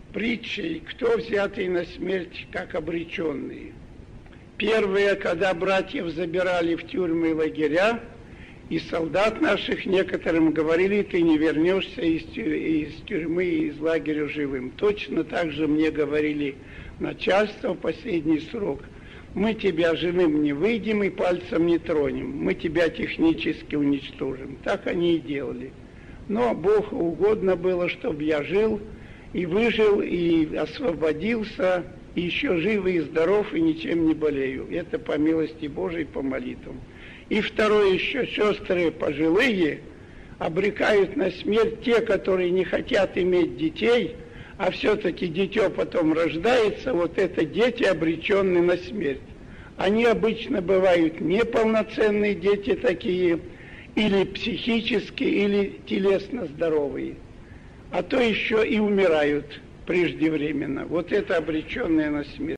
притчей, кто взятый на смерть как обреченный. Первые, когда братьев забирали в тюрьмы и лагеря, и солдат наших некоторым говорили: ты не вернешься из тюрьмы и из лагеря живым. Точно так же мне говорили начальство в последний срок: мы тебя живым не выйдем и пальцем не тронем, мы тебя технически уничтожим. Так они и делали. Но Богу угодно было, чтобы я жил и выжил, и освободился, и еще живый и здоров, и ничем не болею. Это по милости Божией, по молитвам. И второе еще, сестры пожилые обрекают на смерть те, которые не хотят иметь детей, а все-таки дитё потом рождается, вот это дети, обреченные на смерть. Они обычно бывают неполноценные дети такие, или психически, или телесно здоровые, а то еще и умирают преждевременно. Вот это обреченные на смерть.